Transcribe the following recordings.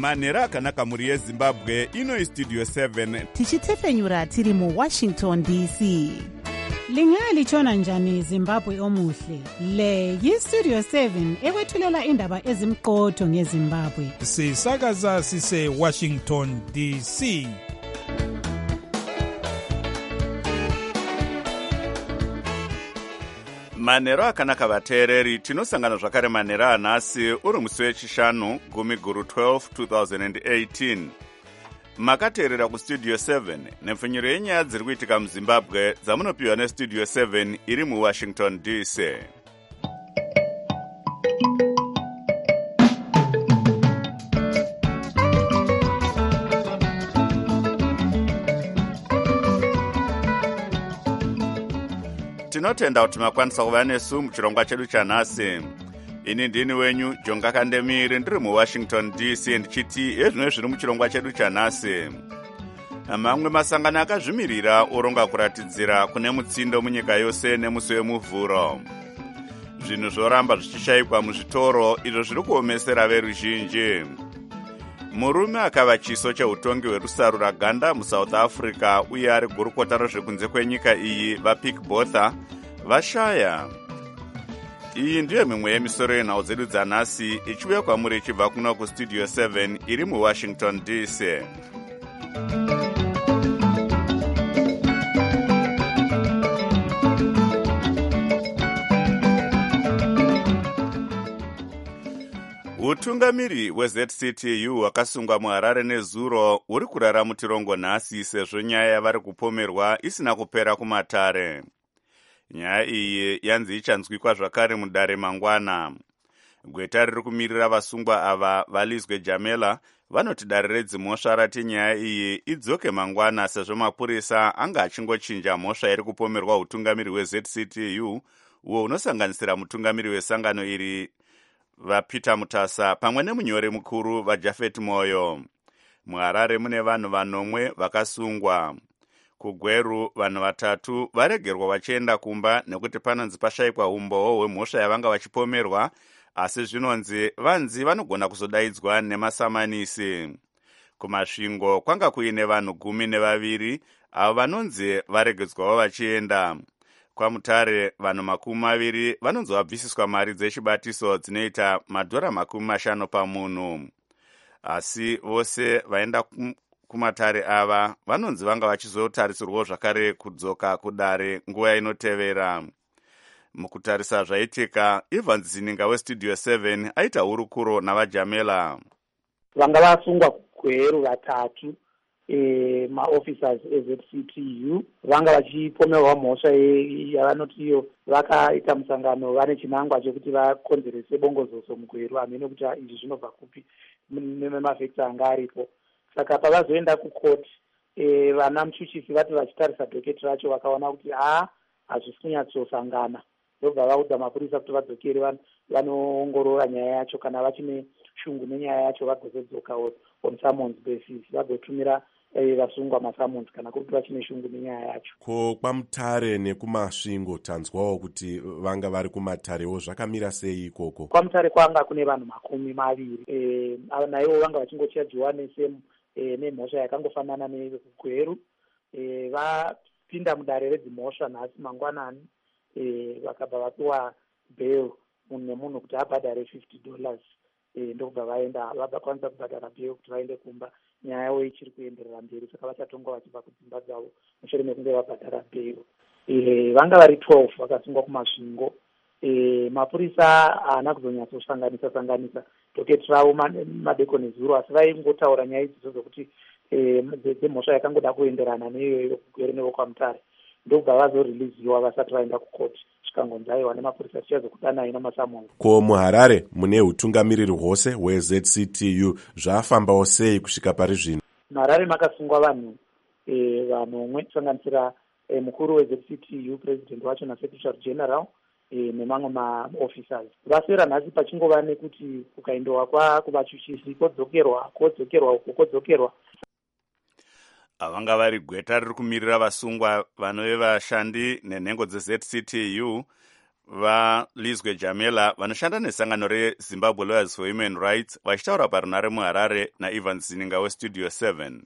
manhero akanaka mhuri yezimbabwe. Ino istudio 7 tichitefenyura tiri muWashington DC. Lingalitshona njani Zimbabwe omuhle? Le yiStudio 7 ekwethulela indaba ezimqotho ngeZimbabwe. Sisakaza sise Washington DC. manhero akanaka vateereri. Tinosangana zvakare manhero anhasi uri musi wechishanu gumi guru 12 2018. Makateerera kustudio 7 nepfunyiro yenyaya dziri kuitika muZimbabwe dzamunopiwa nestudio 7 iri muWashington DC. Tinotenda kuti makwanisa kuva nesu muchirongwa chedu chanhasi. Ini ndini wenyu Jonga Kandemiri ndiri muWashington DC ndichiti ezvino zviri muchirongwa chedu chanhasi. Mamwe masangano akazvimirira oronga kuratidzira kune mutsindo munyika yose nemusi wemuvhuro. Zvinhu zvoramba zvichishayikwa muzvitoro izvo zviri kuomesera veruzhinji. Murume akava chiso cheutongi hwerusaru raganda muSouth Africa uye ari gurukota rozvekunze kwenyika iyi vaPik Botha vashaya. Iyi ndiyo mimwe yemisoro yenhau dzedu dzanhasi ichiuya kwamuri ichibva kuno kustudio 7 iri muWashington DC. Utungamiri weZCTU wakasungwa muHarare nezuro uri kurara mutirongo nhasi sezvo nyaya yavari kupomerwa isina kupera kumatare. Nyaya iyi yanzi ichanzwikwa zvakare mudare mangwana. Gweta riri kumirira vasungwa ava valizwe Jamela vanoti dare redzimhosva rati nyaya iyi idzoke mangwana sezvo mapurisa anga achingochinja mhosva iri kupomerwa utungamiri weZCTU uwo unosanganisira mutungamiri wesangano iri vaPeter Mutasa pamwe nemunyori mukuru vaJafet Moyo. MuHarare mune vanhu vanomwe vakasungwa. KuGweru vanhu vatatu varegerwa vachienda kumba nekuti panonzi pashayikwa umboo hwemhosva yavanga vachipomerwa, asi zvinonzi vanzi vanogona kuzodaidzwa nemasamanisi. Kumasvingo kwanga kuine vanhu 12 avo vanonzi varegedzwawo vachienda. KwaMutare vanhu 20 vanonzi vabvisiswa mari dzechibatiso dzinoita $50 pamunhu. Asi vose vaenda kumatare ava vanonzi vanga vachizotarisirwawo zvakare kudzoka kudare nguva inotevera. Mukutarisa zvaitika, Evans Zininga westudio 7 aita hurukuro navaJamela. Vanga vasungwa kugweru vatatu maofficers eZCTU vanga vachipomerwa mhosva yavanotiyo vakaita musangano vane chinangwa chekuti vakonzerese bongozozo mugweru hamene kuti izvi zvinobva kupi nemavhekta anga aripo. Saka pavazoenda kukoti vana muchuchisi vati vachitarisa dhoketi racho vakaona kuti hazvisi kunyatsosangana, ndobva vaudza mapurisa kuti vadzokere vanoongorora nyaya yacho, kana vachine shungu nenyaya yacho vagozodzoka on summons basis vagotumira vasungwa masummons kana kuti vachine shungu nenyaya yacho. Ko kwaMutare nekumasvingo tanzwawo kuti vanga vari kumatarewo zvakamira sei ikoko? KwaMutare kwanga kune vanhu 20 naivo vanga vachingochajiwa nemhosva yakangofanana nekugweru. Vapinda mudare redzimhosva nhasi mangwanani, vakabva vapiwa bail munhu nemunhu kuti abhadhare $50. Ndokubva vaenda vakwanisa kubhadhara bail kuti vaende kumba. Nyaya yavo ichiri kuenderera mberi, saka vachatonga vachibva kudzimba dzavo mushure mekunge vabhadhara bail. Vanga vari 12 vakasungwa kumasvingo. Mapurisa haana kuzonyatsosanganisa dhoketi ravo madekoni zuro, asi vaingotaura nyaya idzidzo dzokuti dzemhosva yakangoda kuenderana neiyoyo kugweru nevokwaMutare. Ndokubva vazoriliziwa vasati vaenda kukoti, zvikangonzi aiwa nemapurisa tichazokudanai namasamongo. Ko muHarare mune utungamiriri hwose hweZCTU zvafambawo sei kusvika pari zvino? MuHarare makasungwa vanhu vanomwe kusanganisira mukuru weZCTU, president wacho naSecretary General nemamwe maofficers. Vasera nhasi pachingova nekuti kukaendowa kuvachuchisi kodzokerwa. Vanga vari gweta riri kumirira vasungwa vanove vashandi nenhengo dzeZCTU vaLizwe Jamela vanoshanda nesangano reZimbabwe Lawyers for Human Rights vachitaura parunare muHarare naIvan Zininga weStudio 7.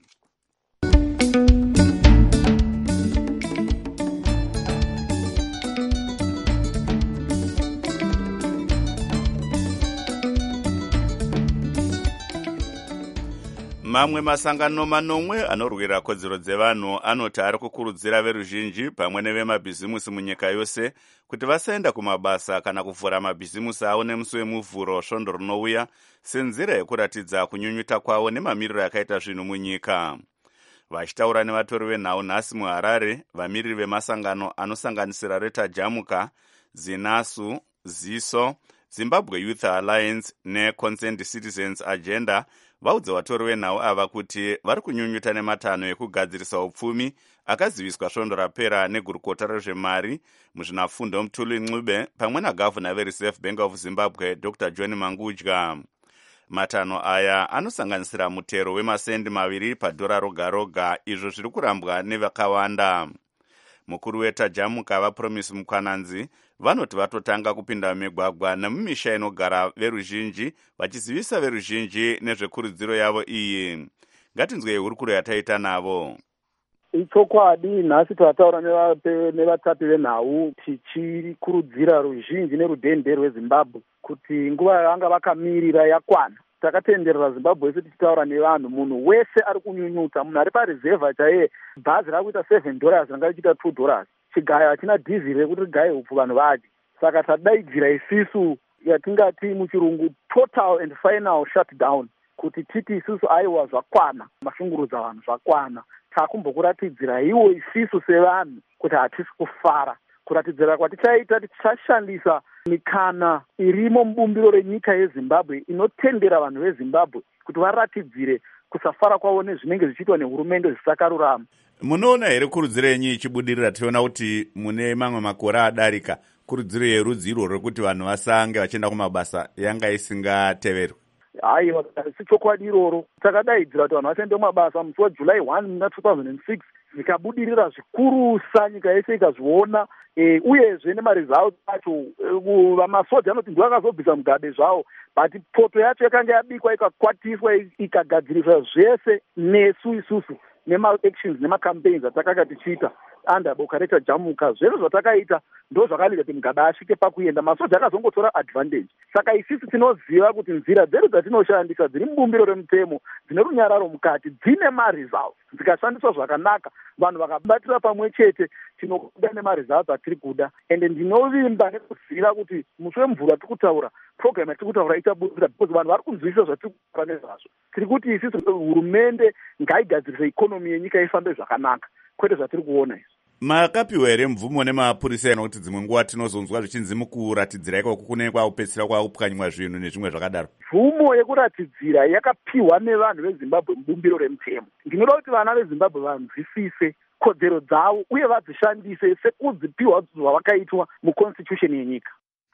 Mamwe masangano manomwe anorwira kodzero dzevanhu anoti ari kukurudzira veruzhinji pamwe nevemabhizimusi munyika yose kuti vasaenda kumabasa kana kuvhura mabhizimusi avo nemusi wemuvhuro svondo rinouya senzira yekuratidza kunyunyuta kwavo nemamiriro akaita zvinhu munyika. Vachitaura nevatori venhau nhasi muHarare, vamiriri vemasangano anosanganisira Reta Jamuka, Zinasu, Ziso, Zimbabwe Youth Alliance neConsent Citizens Agenda vaudza vatori venhau ava kuti vari kunyunyuta nematanho ekugadzirisa upfumi akaziviswa svondo rapera negurukota rezvemari muzvinafundo Mutulu Ncube pamwe nagavhuna veReserve Bank of Zimbabwe Dr. John Mangudya. Matanho aya anosanganisira mutero wemasendi 2 padhora roga roga, izvo zviri kurambwa nevakawanda. Mukuru weTajamuka vaPromise Mukwananzi vanoti vatotanga kupinda mumigwagwa nemumisha inogara veruzhinji vachizivisa veruzhinji nezvekurudziro yavo iyi. Ngatinzwei hurukuro yataita navo. Ichokwadi nhasi tataura nevatapi venhau tichikurudzira ruzhinji nerudende rweZimbabwe kuti nguva yavanga vakamirira yakwana. Takatenderera Zimbabwe yese tichitaura nevanhu, munhu wese ari kunyunyuta, munhu ari pareserva chaiye bhazi rakuita $7 ranga richiita $2, chigayo hachina dhiziri rekuti rigaye upfu vanhu vadye. Saka tadaidzira isisu yatingati muchirungu total and final shutdown, kuti titi isisu aiwa zvakwana, mashungurudza vanhu zvakwana. Takumbokuratidzira iwo isisu sevanhu kuti hatisi kufara, kuratidzira kwatichaita tichashandisa mikana irimo mubumbiro renyika yeZimbabwe inotendera vanhu veZimbabwe kuti varatidzire kusafara kwavo nezvinenge zvichiitwa nehurumende zvisakarurama. Munoona here kurudziro yenyu ichibudirira? Tiona kuti mune mamwe makore adarika kurudziro yerudzi irwo rwekuti vanhu vasange vachienda kumabasa yanga isingateverwi. Haiwa, sichokwadi iroro. Takadaidzira kuti vanhu vasaende kumabasa musi waJuly 1 2006, zvikabudirira zvikurusa, nyika yese ikazviona. Uyezve nemaresults acho vamasoja anoti ndiwo akazobvisa mugabe zvavo, but poto yacho yakanga yabikwa ikakwatiswa ikagadziriswa zvese nesu isusu nema-actions nema-campaigns atakanga tichiita under boka reTajamuka. Zvese zvatakaita ndo zvakalida kuti mugabe asvike pakuenda. Masoja akazongotora advantage. Saka isisi tinoziva kuti nzira dzedu dzatinoshandisa dziri mubumbiro remutemo dzine runyararo mukati dzine maresults. Dzikashandiswa zvakanaka, vanhu vakabatira pamwe chete, tinokuda nemaresults atiri kuda. Ende ndinovimba nekuziva kuti musi wemvura tikutaura, program yatiri kutaura ichabudirira, because vanhu vari kunzwisisa zvatiri kutaura nezvazvo. Tiri kuti isisi hurumende ngaigadzirise ikonomi yenyika ifambe zvakanaka, kwete zvatiri kuona izvi. Makapiwa here mvumo nemapurisa ena kuti dzimwe nguva tinozonzwa zvichinzi mukuratidzira ikoko kune kwaupedzisira kwaupwanywa zvinhu nezvimwe zvakadaro? Mvumo yekuratidzira yakapiwa nevanhu veZimbabwe mubumbiro remutemo. Ndinoda kuti vana veZimbabwe vanzwisise kodzero dzavo uye vadzishandise sekudzipiwa zvavakaitwa muconstitution yenyika.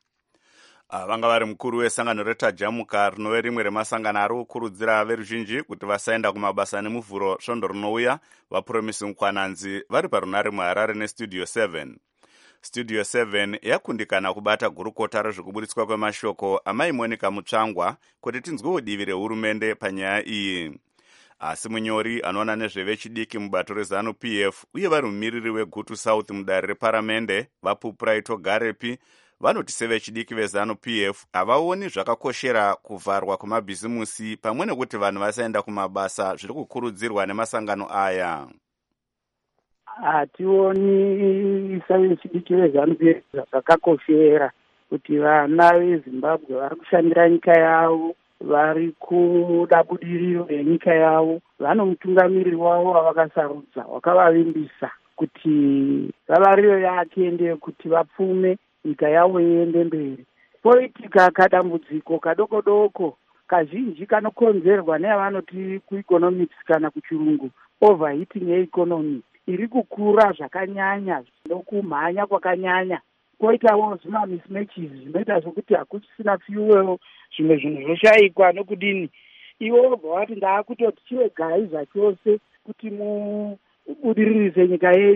Vanga vari mukuru wesangano reTajamuka rinove rimwe remasangano ari kukurudzira veruzhinji kuti vasaenda kumabasa nemuvhuro svondo rinouya, vaPromise Mukwananzi vari parunare muHarare neStudio 7. Studio 7 yakundikana kubata gurukota rezvekuburitswa kwemashoko amai Monica Mutsvangwa kuti tinzwewo divi rehurumende panyaya iyi. Asi munyori anoona nezvevechidiki mubato reZANU-PF uye vari mumiriri weGutu South mudare reparamende vaPupraito Garepi vanoti sevechidiki veZANU-PF havaoni zvakakoshera kuvharwa kwemabhizimusi pamwe nekuti vanhu vasaenda kumabasa zviri kukurudzirwa nemasangano aya. Hationi sevechidiki veZANU-PF zvakakoshera kuti vana veZimbabwe vari kushandira nyika yavo, vari kuda budiriro yenyika yavo, vane mutungamiriri wavo wavakasarudza wakavavimbisa kuti vavariro yake ndeyekuti vapfume nyika yavo iende mberi. Poitika kadambudziko kadoko doko kazhinji kanokonzerwa neyavanoti kueconomics kana kuchirungu overheating yeeconomy iri kukura zvakanyanya nokumhanya kwakanyanya. Poitawo zvima mismatches zvinoita zvokuti hakuchisina fuel, zvimwe zvinhu zvoshayikwa nokudini. Ivo vobva vati ndaakutoti chive gai zvachose kuti mubudiririse nyika yenyu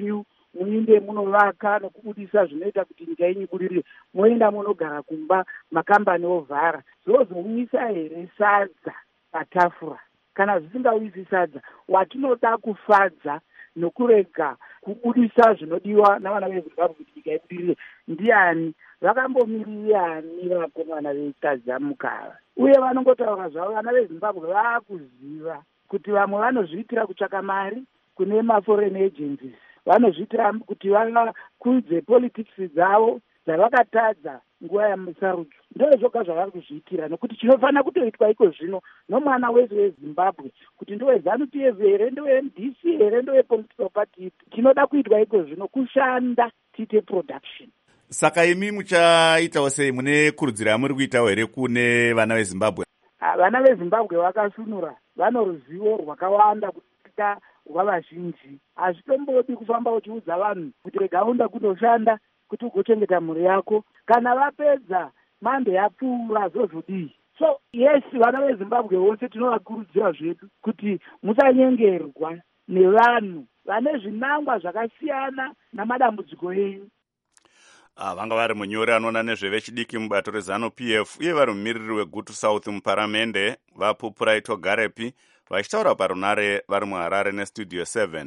muinde munovaka nokubudisa zvinoita kuti nyika yenyu ibudirire, moenda munogara kumba, makambani ovhara. Zvozouyisa here sadza patafura? Kana zvisingauyisi sadza, watinoda kufadza nokurega kubudisa zvinodiwa navana veZimbabwe kuti nyika ibudirire ndiani? Vakambomiriyani vakomana vekadza mukava? Uye vanongotaura zvavo, vana veZimbabwe vaakuziva kuti vamwe vanozviitira kutsvaka mari kune maforeign agencies, vanozviitira kuti vakudze politics dzavo dzavakatadza nguva yamusarudzo. Ndozvoga zvavari kuzviitira, nokuti chinofanira kutoitwa iko zvino nomwana wese weZimbabwe kuti ndowe ZANU-PF here, ndowe MDC here, ndowe political party, chinoda kuitwa iko zvino kushanda tiite production. Saka imi muchaitawo sei? Mune kurudzira muri kuitawo here kune vana veZimbabwe? Vana veZimbabwe vakasunura, vano ruzivo rwakawanda kusvika rwavazhinji. Hazvitombodi kufamba uchiudza vanhu kuti rega unda kundoshanda kuti ugochengeta mhuri yako, kana vapedza mande yapfuura zozvodii. So yes, vana veZimbabwe vose tinovakurudzira zvedu kuti musanyengerwa nevanhu vane zvinangwa zvakasiyana namadambudziko enyu. Vanga vari munyori anoona nezvevechidiki mubato reZANU-PF uye vari mumiriri weGutu South muparamende vaPupuraito Garepi vachitaura parunare vari muHarare neStudio 7.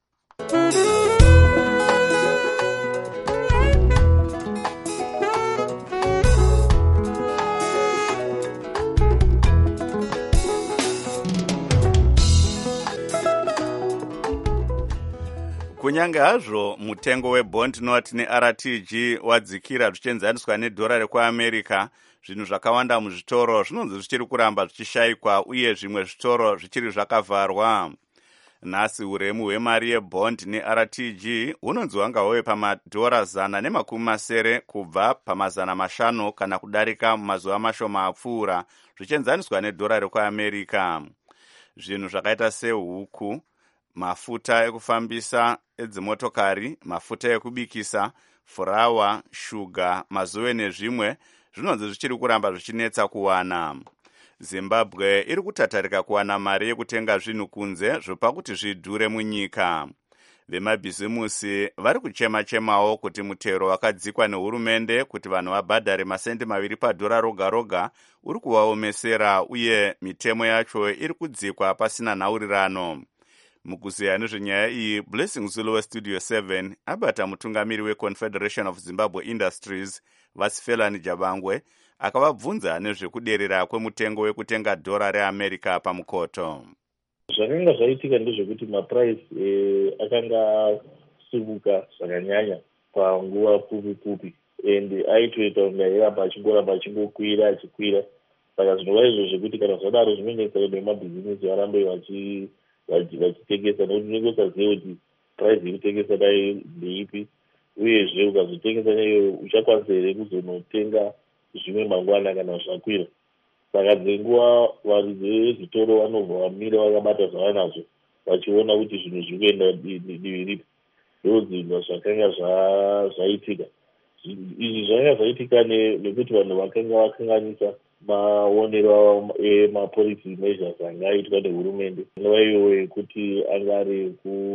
Kunyange hazvo mutengo webond note neRTG wadzikira zvichienzaniswa nedhora rekuAmerica, zvinhu zvakawanda muzvitoro zvinonzi zvichiri kuramba zvichishayikwa uye zvimwe zvitoro zvichiri zvakavharwa. Nhasi uremu hwemari yebond neRTG hunonzi hwanga hwove pamadhora 100 kubva pama500 kana kudarika mumazuva mashoma apfuura, zvichienzaniswa nedhora rekuAmerica. Zvinhu zvakaita sehuku, mafuta ekufambisa edzimotokari, mafuta ekubikisa, furawa, shuga, mazuve nezvimwe zvinonzi zvichiri kuramba zvichinetsa kuwana. Zimbabwe iri kutatarika kuwana mari yekutenga zvinhu kunze zvopa kuti zvidhure munyika. Vemabhizimusi vari kuchema-chemawo kuti mutero wakadzikwa nehurumende kuti vanhu vabhadhare masendi 2 padhora roga roga uri kuvaomesera uye mitemo yacho iri kudzikwa pasina nhaurirano. Mukuziya nezvenyaya iyi, Blessing Zulu weStudio 7 abata mutungamiri weConfederation of Zimbabwe Industries Vasifelani Jabangwe akavabvunza nezvekuderera kwemutengo wekutenga dhora reAmerica pamukoto. Zvakanga zvaitika ndezvekuti maprice akanga simuka zvakanyanya panguva pfupi and aitoita kunge airamba achingokwira achikwira. Saka zvinova izvo zvekuti kana zvadaro zvinonetsa nemabhizimusi varambe vachitengesa, nokuti unenge usazive kuti price yekutengesa dai ndeipi, uyezve ukazotengesa neyo uchakwanisa here kuzonotenga zvimwe mangwana kana zvakwira. Saka dzenguva varidzi vezvitoro vanobva vamira vakabata zvavanazvo vachiona kuti zvinhu zviri kuenda divi ripi. Ndo zvinhu zvakanga zvaitika. Izvi zvakanga zvaitika nekuti vanhu vakanga vakanganisa maonero emapolicy measures anga aitwa nehurumende. Nguva iyoyo yekuti anga ari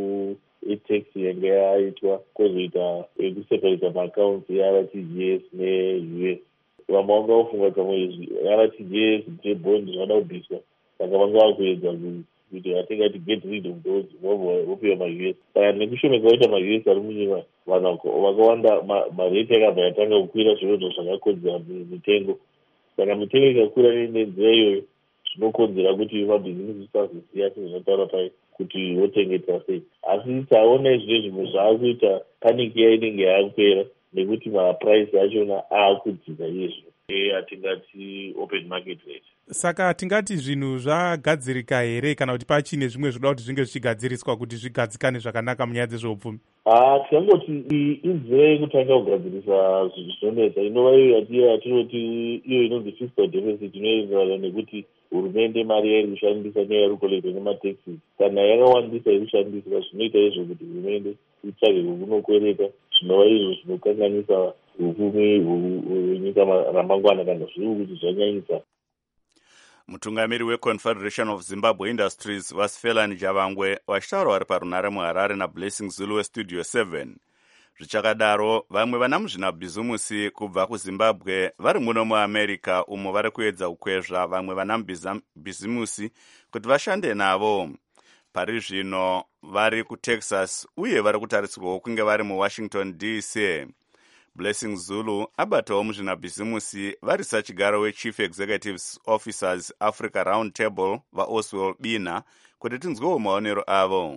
etax yanga yaitwa, kwozoita ekuseparata maaccounts eRTGS neUS. Vamwe vanga vafunga kamwe RTGS nebond zvada kubviswa, saka vanga vakuedza kuti vatenga kuti get rid of those vopiwa maUS. Saka nekushomeka waita maUS ari munyika, vanhu vakawanda mareti akabva yatanga kukwira, zvinhu zvakakodzera mitengo. Saka mitengo ikakwira nenzira iyoyo zvinokonzera kuti mabhizimusi sazoziya sezvinotaura pai kuti votengeta sei. Asi taona izvi zvimwe zvaakuita paniki inenge yaakupera nekuti maprice achona aakudzika izvo. Atingati open market rate. Saka tingati zvinhu zvagadzirika here kana kuti pachine zvimwe zvoda kuti zvinge zvichigadziriswa kuti zvigadzikane zvakanaka munyaya dzezveupfumi? Tingangoti inzira yekutanga kugadzirisa zvinonetsa inova iyo yatinoti iyo inonzi fiscal deficit, inoenderana nekuti hurumende mari yairi kushandisa neyari kukolekta nemataxes kana yakawandisa iri kushandiswa, zvinoita izvo kuti hurumende itsvage kunokwereta, zvinova izvo zvinokanganisa upfumi hwenyika ramangwana kana zviri kuti zvanyanyisa. mutungamiri weconfederation of zimbabwe industries vasifelani javangwe vachitaura vari parunare muharare nablessing zulu westudio 7. Zvichakadaro vamwe vana muzvinabhizumusi kubva kuzimbabwe vari muno muamerica umo vari kuedza kukwezva vamwe vana mubhizimusi kuti vashande navo. Pari zvino vari kutexas uye vari kutarisirwawo kunge vari muwashington dc. Blessing Zulu abatawo muzvinabhizimusi vari sachigaro wechief executive officers Africa Round Table vaOswald Bina kuti tinzwewo maonero avo.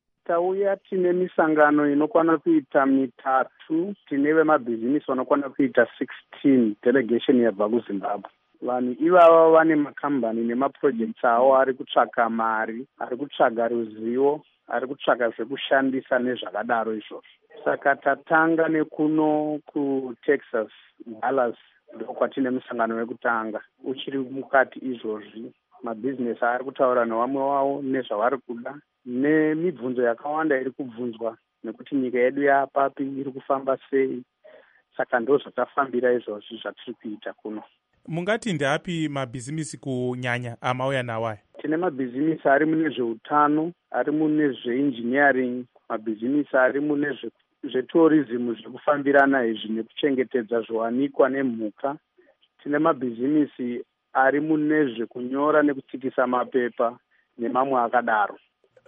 Tauya tine misangano inokwana kuita 3, tine vemabhizinisi vanokwana kuita 16 delegation yabva kuZimbabwe. Vanhu ivava vane makambani nemaprojects avo ari kutsvaka mari, ari kutsvaga ruzivo, ari kutsvaga zvekushandisa nezvakadaro izvozvo. Saka tatanga nekuno kuTexas, Dallas, ndokwatine musangano wekutanga. Uchiri mukati izvozvi, mabhizinesi ari kutaura nevamwe wavo nezvavari kuda, nemibvunzo yakawanda iri kubvunzwa nekuti nyika yedu yapapi iri kufamba sei. Saka ndo zvakafambira izvozvi zvatiri kuita kuno. Mungati ndeapi mabhizinisi kunyanya amauya nawaya? Tine mabhizinisi ari mune zveutano, ari mune zveengineering, mabhizinisi ari mune zvetourism zvekufambirana izvi nekuchengetedza zviwanikwa nemhuka. Tine mabhizinisi ari mune zvekunyora nekutsikisa mapepa nemamwe akadaro.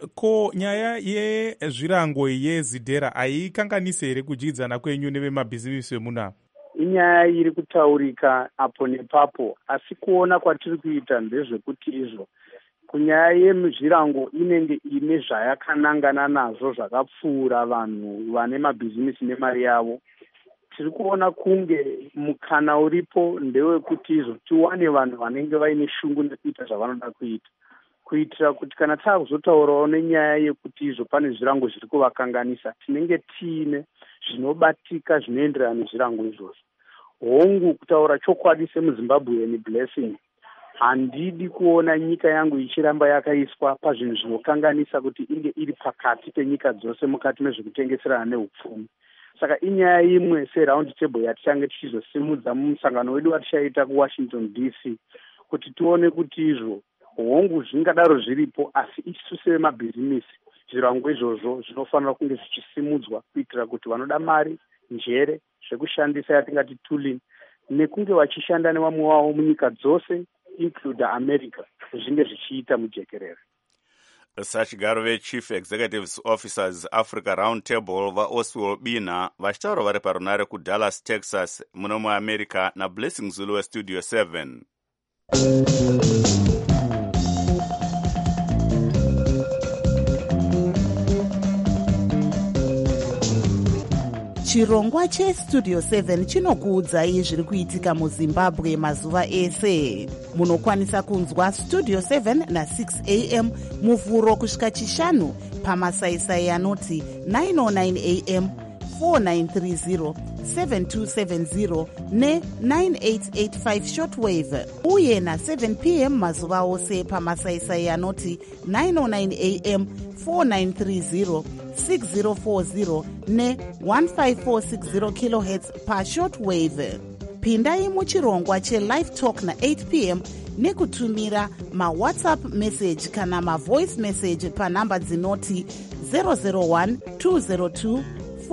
Ko nyaya yezvirango yezidhera haikanganisi here kudyidzana kwenyu nevemabhizinisi vemunavo? Inyaya iri kutaurika apo nepapo, asi kuona kwatiri kuita ndezvekuti izvo kunyaya yemuzvirango inenge ine zvayakanangana nazvo zvakapfuura vanhu vane mabhizinisi nemari yavo. Tiri kuona kunge mukana uripo ndewekuti izvo tiwane vanhu vanenge vaine shungu nekuita zvavanoda kuita, kuitira kuti kana taakuzotaurawo nenyaya yekuti izvo pane zvirango zviri kuvakanganisa, tinenge tiine zvinobatika zvinoenderana nezvirango izvozvo. Hongu kutaura chokwadi semuZimbabwean Blessing, handidi kuona nyika yangu ichiramba yakaiswa pazvinhu zvinokanganisa kuti inge iri pakati penyika dzose mukati mezvekutengeserana neupfumi. Saka inyaya imwe seround table yatichange tichizosimudza mumusangano wedu watichaita kuWashington DC, kuti tione kuti izvo hongu zvingadaro zviripo, asi isu semabhizinisi zvirango izvozvo zvinofanira kunge zvichisimudzwa kuitira kuti vanoda mari, njere, zvekushandisa yatingati tooling, nekunge vachishanda nevamwe wavo munyika dzose include America zvinge zvichiita mujekerere. Sachigaro vechief executive officers Africa Round Table vaOswald Bina vachitaura vari parunare kuDallas, Texas muno muAmerica naBlessing Zulu westudio 7. Chirongwa chestudio 7 chinokuudzai zviri kuitika muZimbabwe mazuva ese. Munokwanisa kunzwa studio 7 na6 am muvhuro kusvika chishanu pamasaisai anoti 909 am, 4930, 7270 ne9885 shortwave, uye na7 pm mazuva ose pamasaisai anoti 909 am, 4930, 6040 ne1546 kHz pashortwave. Pindai muchirongwa chelive talk na8 pm nekutumira mawhatsapp message kana mavoice message panhamba dzinoti 001 202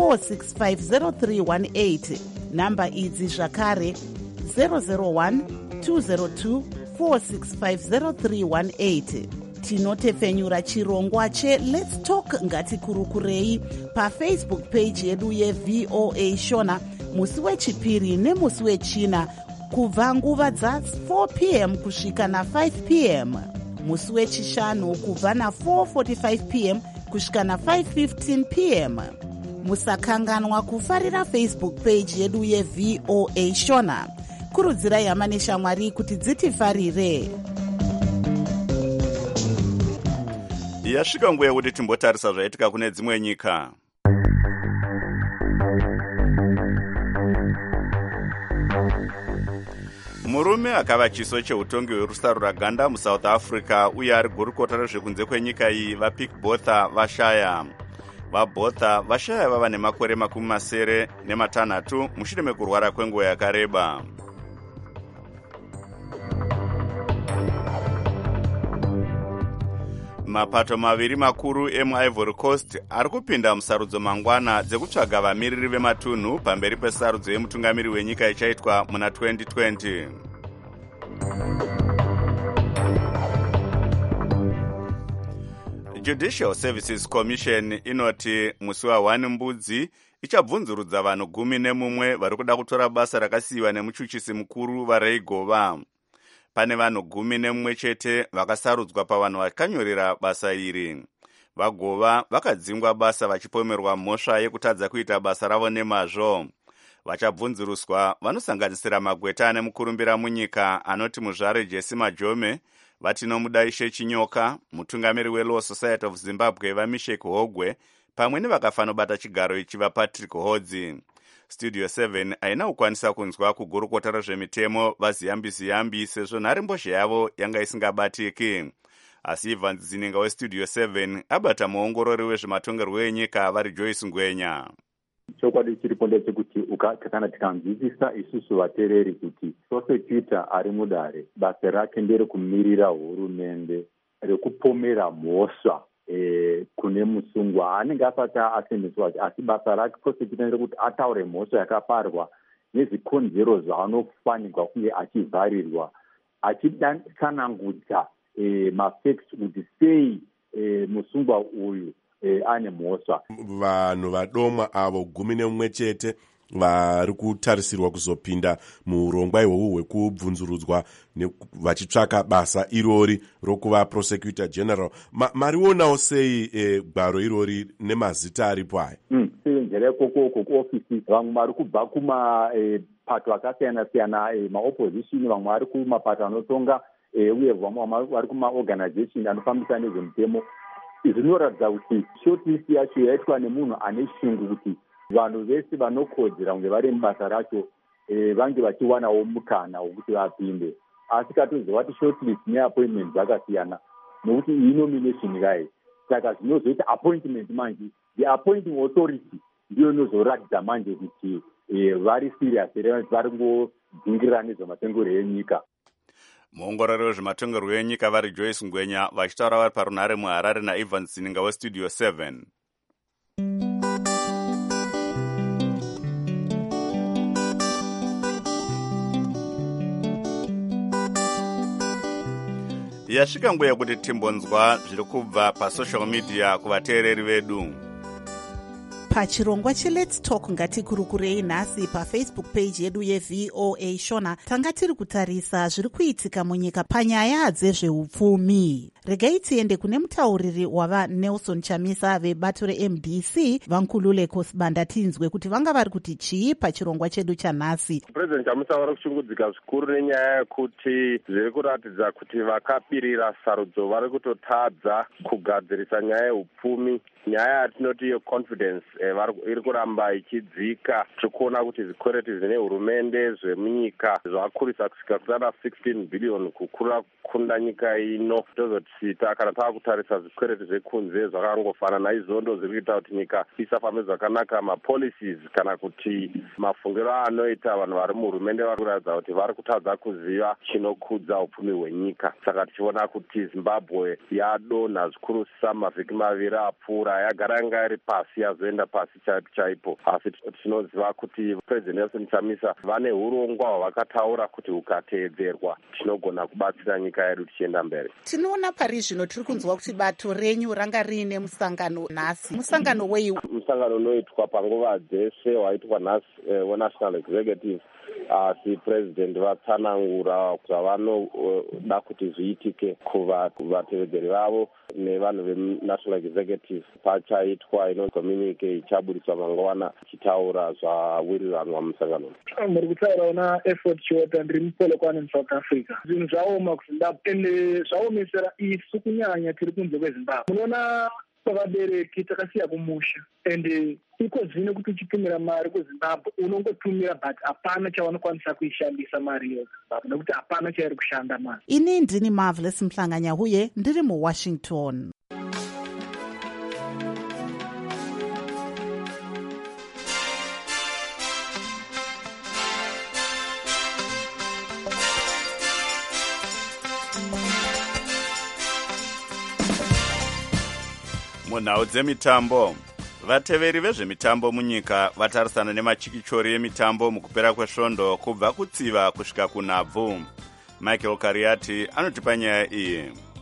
4650318. Namba idzi zvakare 001 202 4650318. Tinotepfenyura chirongwa cheLet's Talk ngatikurukurei pafacebook page yedu yeVOA Shona musi wechipiri nemusi wechina kubva nguva dza4 pm kusvika na5 pm, musi wechishanu kubva na4:45 pm kusvika na5:15 pm. Musakanganwa kufarira Facebook page yedu yeVOA Shona. Kurudzirai hama neshamwari kuti dzitifarire. Yasvika nguva yekuti timbotarisa zvaitika kune dzimwe nyika. Murume akava chiso cheutongi hwerusaruraganda muSouth Africa uye ari gurukota rezvekunze kwenyika iyi vaPik Botha vashaya. VaBotha vashaya vava nemakore 76 mushure mekurwara kwenguva yakareba. mapato maviri makuru emuivory coast ari kupinda musarudzo mangwana dzekutsvaga vamiriri vematunhu pamberi pesarudzo yemutungamiri wenyika ichaitwa muna 2020. Judicial Services Commission inoti musi wa1 mbudzi ichabvunzurudza vanhu 11 vari kuda kutora basa rakasiyiwa nemuchuchisi mukuru vaRay Gova. Pane vanhu 11 chete vakasarudzwa pavanhu vakanyorera basa iri. VaGova vakadzingwa basa vachipomerwa mhosva yekutadza kuita basa ravo nemazvo. Vachabvunzuruswa vanosanganisira magweta ane mukurumbira munyika anoti muzvare Jesse Majome, vatinomuda Ishe Chinyoka, mutungamiri weLaw Society of Zimbabwe vaMishek Hogwe, pamwe nevakafanobata chigaro ichi vaPatrick Hodzi. Studio 7 haina kukwanisa kunzwa kugurukota rezvemitemo vaziyambi sezvo nharembozha yavo yanga isingabatiki. Asi Ivan Zininga weStudio 7 abata muongorori wezvematongerwo enyika vari Joyce Ngwenya. Chokwadi chiripo ndechekuti kana tikanzwisisa isusu vatereri kuti prosecutor ari mudare basa rake nderekumirira hurumende rekupomera mhosva kune musungwa anenge asati asendeswa, asi basa rake prosecutor nderekuti ataure mhosva yakaparwa nezvikonzero zvaanofanirwa kunge achivharirwa, achitsanangudza mafacts kuti sei musungwa uyu ane mhosva. Vanhu vadomwa avo 11 chete vari kutarisirwa kuzopinda muurongwa ihwohwo hwekubvunzurudzwa vachitsvaka basa irori rokuva prosecutor general. Marionawo sei gwaro irori nemazita aripo aya? Njera ikoko kuofisi vamwe vari kubva kumapato akasiyana-siyana, maopposition, vamwe vari kumapato anotonga uye vamwe vari kumaorganization anofambisa nezvemutemo. Zvinoratidza kuti shortlist yacho yaitwa nemunhu ane shungu kuti vanhu vese vanokodzera kunge vari mubasa racho vange vachiwanawo mukana wokuti vapinde. Asi katozova kuti shortlist neappointment zvakasiyana nokuti iyi nomination kai, saka zvinozoita appointment manje the appointing authority ndiyo inozoratidza manje kuti vari serious here, vari kungodzingira nezvematengero enyika. Muongorori wezvematongerwo enyika vari Joyce Ngwenya vachitaura vari parunhare muHarare naIvan Zininga weStudio 7. Yasvika nguva yekuti timbonzwa zviri kubva pasocial media kuvateereri vedu. Pachirongwa cheLet's Talk ngatikurukurei nhasi paFacebook page yedu yeVOA Shona tanga tiri kutarisa zviri kuitika munyika panyaya dzezveupfumi. Regai tiende kune mutauriri wava Nelson Chamisa vebato reMDC Vankulule Kosibanda tinzwe kuti vanga vari kuti chii pachirongwa chedu chanhasi. President Chamisa vari kushungudzika zvikuru nenyaya yekuti zviri kuratidza kuti vakapirira sarudzo vari kutotadza kugadzirisa nyaya yeupfumi, nyaya yatinoti yeconfidence iri kuramba ichidzika. Tiri kuona kuti zvikwereti zvine hurumende zvemunyika zvakurisa kusvika kutada 16 billion kukura kunda nyika ino. Tozotisita kana taakutarisa zvikwereti zvekunze zvakangofanana naizvo ndo zviri kuita kuti nyika isafambe zvakanaka. Mapolicies kana kuti mafungiro anoita vanhu vari muhurumende vari kuratidza kuti vari kutadza kuziva chinokudza upfumi hwenyika. Saka tichiona kuti Zimbabwe yadonha zvikurusisa mavhiki maviri apfuura, yagara yanga iri pasi yazoenda pasi chaipo. Asi tinoziva kuti President Nelson Chamisa vane urongwa hwavakataura kuti ukateedzerwa tinogona kubatsira nyika yedu tichienda mberi. Tinoona pari zvino tiri kunzwa kuti bato renyu ranga riine musangano nhasi. Musangano wei? Musangano unoitwa panguva dzese waitwa nhasi weNational Executive. Asi president vatsanangura zvavanoda kuti zviitike kuvatevedzeri vavo nevanhu veNational Executive. Pachaitwa ino communique ichabudiswa mangwana ichitaura zvawiriranwa musangano. Muri kutaura na effort chota ndiri mupolokwane muSouth Africa. Zvinhu zvaoma kuZimbabwe ende zvaomesera isu kunyanya tiri kunze kweZimbabwe. Munoona vabereki takasiya kumusha ende iko zvino kuti uchitumira mari kuZimbabwe unongotumira but hapana chavanokwanisa kuishandisa mari yeZimbabwe nekuti hapana chairi kushanda mari. Ini ndini Marvelous Mhlanganya huye ndiri muWashington. munhau dzemitambo, vateveri vezvemitambo munyika vatarisana nemachikichori emitambo mukupera kwesvondo kubva kutsiva kusvika kunhabvu. Michael Kariati anotipa nyaya iyi.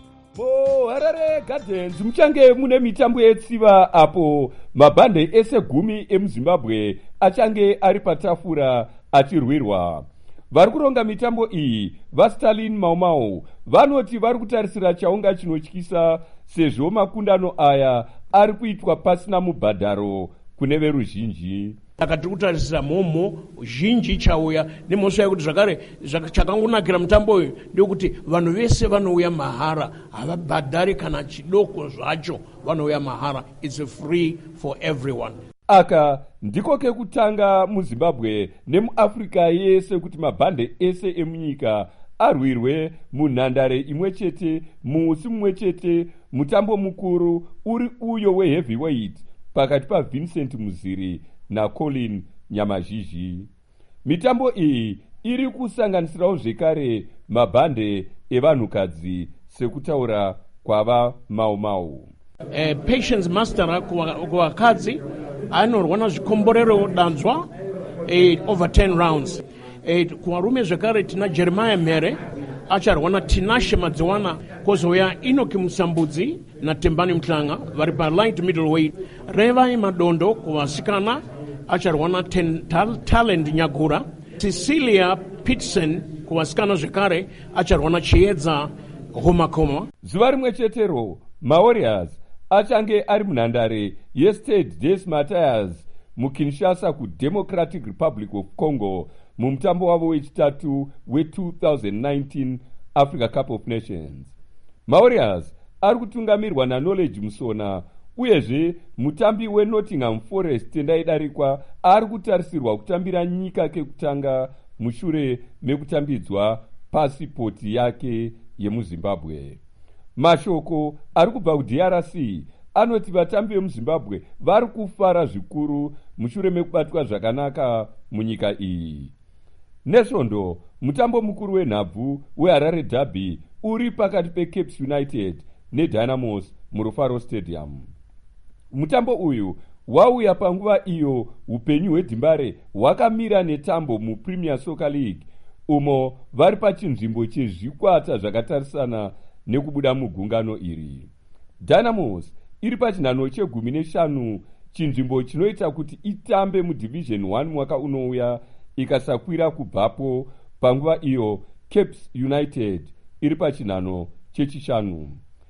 muHarare Gardens muchange mune mitambo yetsiva apo mabhande ese 10 emuZimbabwe achange ari patafura achirwirwa. Vari kuronga mitambo iyi vaStalin Maumau vanoti vari kutarisira chaunga chinotyisa sezvo makundano aya ari kuitwa pasina mubhadharo kune veruzhinji. Saka tiri kutarisira mhomho zhinji chauya nemhosva yekuti zvakare chakangonakira mutambo uyu ndekuti vanhu vese vanouya mahara, havabhadhari kana chidoko zvacho, vanouya mahara. It's free for everyone. Aka ndiko kekutanga muZimbabwe nemuAfrica yese kuti mabhande ese emunyika arwirwe munhandare imwe chete musi mumwe chete. Mutambo mukuru uri uyo weheavyweight pakati paVincent Muziri naColin Nyamazhizhi. Mitambo iyi iri kusanganisirawo zvekare mabhande evanhukadzi sekutaura kwava Maumau. Patience Master kuvakadzi anorwa nazvikomborero danzwa over 10 rounds. Kuvarume zvekare tina Jeremiah Mere acharwa naTinashe Madziwana, kozouya Enoki Musambudzi naTembani Mtlanga vari palight middleweight. Reva Madondo kuvasikana acharwa naTalent Nyagura. Cecilia Pitson kuvasikana zvekare acharwa naChiedza Homakoma. Zuva rimwe chetero maWarriors achange ari munhandare yeStade des Martyrs muKinshasa kuDemocratic Republic of Congo mumutambo wavo wechitatu we2019 Africa Cup of Nations. maWarriors ari kutungamirwa naKnowledge Musona, uyezve mutambi weNottingham Forest tendaidarikwa ari kutarisirwa kutambira nyika kekutanga mushure mekutambidzwa pasipoti yake yemuZimbabwe. Mashoko ari kubva kuDRC anoti vatambi vemuZimbabwe vari kufara zvikuru mushure mekubatwa zvakanaka munyika iyi. Nesvondo mutambo mukuru wenhabvu weHarare Derby uri pakati peCapes United neDynamos muRufaro Stadium. Mutambo uyu wauya panguva iyo upenyu hweDimbare hwakamira netambo muPremier Soccer League, umo vari pachinzvimbo chezvikwata zvakatarisana nekubuda mugungano iri. Dynamos iri pachinhano che15, chinzvimbo chinoita kuti itambe muDivision 1 mwaka unouya, ikasakwira kubvapo panguva iyo Capes United iri pachinhano chechishanu.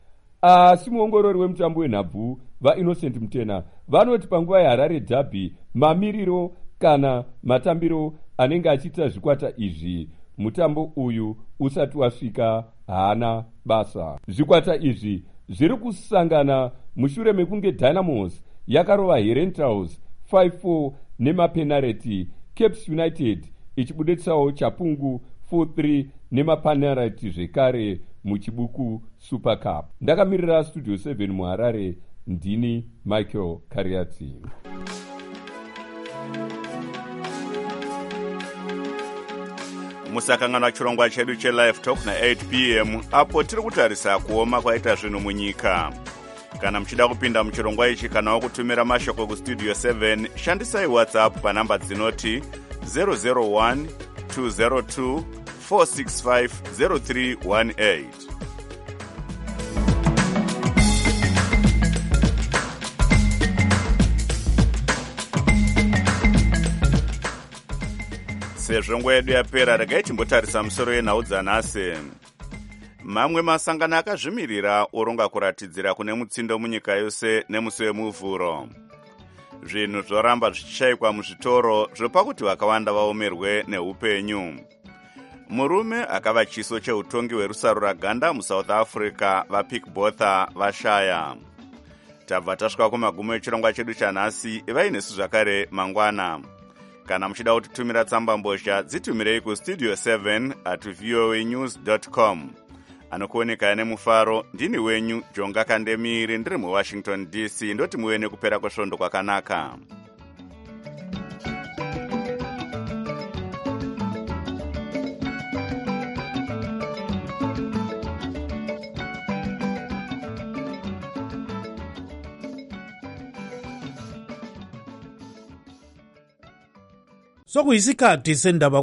Asi muongorori wemutambo wenhabvu vaInnocent Mutena vanoti panguva yeHarare Derby mamiriro kana matambiro anenge achiita zvikwata izvi mutambo uyu usati wasvika haana basa. Zvikwata izvi zviri kusangana mushure mekunge Dynamos yakarova Herentals 5-4 nemapenariti, Capes United ichibudetsawo Chapungu 4-3 nemapenariti zvekare muchibuku Super Cup. Ndakamirira Studio 7 muHarare, ndini Michael Kariati. Musakanganwa chirongwa chedu cheLive Talk na8 p.m. apo tiri kutarisa kuoma kwaita zvinhu munyika. Kana muchida kupinda muchirongwa ichi kana kutumira mashoko kuStudio 7, shandisai WhatsApp panamba dzinoti 001 202 465 0318. Sezvo nguva yedu yapera, regai timbotarisa musoro yenhau dzanhasi. Mamwe masangano akazvimirira oronga kuratidzira kune mutsindo munyika yose nemusi wemuvhuro. Zvinhu zvoramba zvichishayikwa muzvitoro zvopa kuti vakawanda vaomerwe neupenyu. Murume akava chiso cheutongi hwerusaruraganda muSouth Africa vaPick Botha vashaya. Tabva tasvika kumagumo echirongwa chedu chanhasi, vainesu zvakare mangwana. Kana muchida kutitumira tsamba mbozha, dzitumirei kustudio 7@voanews.com. Anokuoneka nemufaro, ndini wenyu Jonga Kandemiri, ndiri muWashington DC. Ndoti muwe nekupera kwesvondo kwakanaka. sokuyisikhathi sendaba